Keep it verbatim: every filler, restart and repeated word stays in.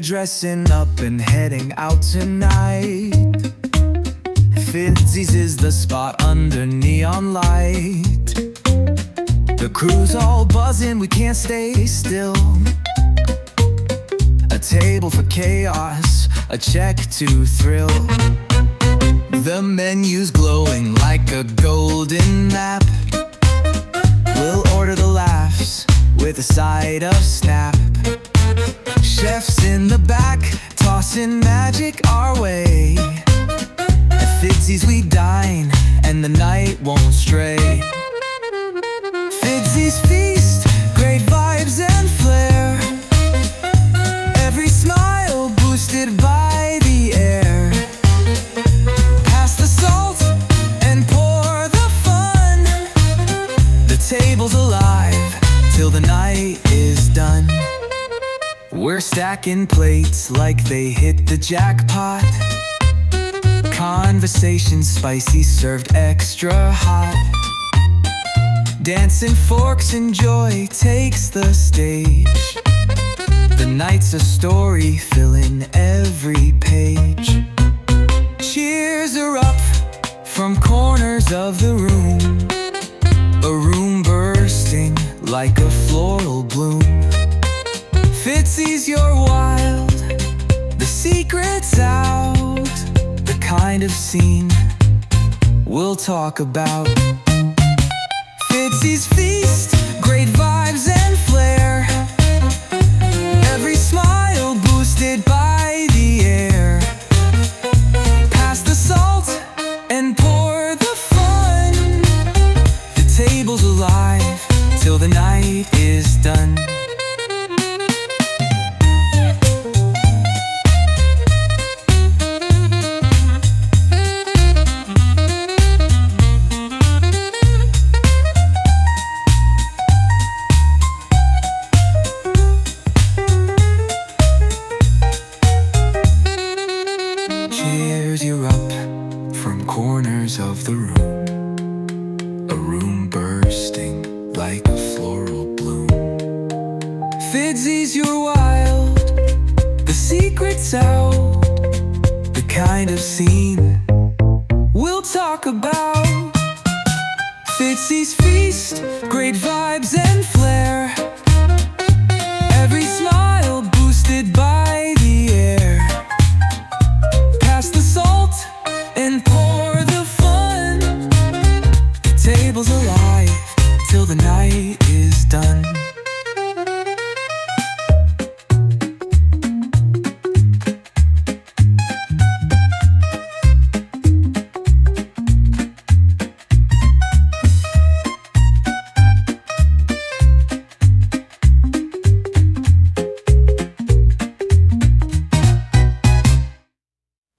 dressing up and heading out tonight. Fitzy's is the spot under neon light. The crew's all buzzing, we can't stay still. A table for chaos, a check to thrill. The menu's glowing like a golden map. We'll order the laughs with a side of snap. Chefs in the back, tossing magic our way. At Fitzy's we dine, and the night won't stray. Fitzy's feast, great vibes and flair. Every smile boosted by the air. Pass the salt and pour the fun. The table's alive till the night is done. We're stacking plates like they hit the jackpot. Conversation spicy, served extra hot. Dancing forks and joy takes the stage. The night's a story filling every page. Cheers are up from corners of the room. A room bursting like a floral bloom. Fitzy's, you're wild, the secret's out. The kind of scene we'll talk about. Fitzy's feast, great vibes and flair. Every smile boosted by the air. Pass the salt and pour the fun. The table's alive till the night is done. Cheers, you're up from corners of the room. A room bursting like a floral bloom. Fitzy's, you're wild, the secret's out. The kind of scene we'll talk about. Fitzy's feast, great vibes and flair.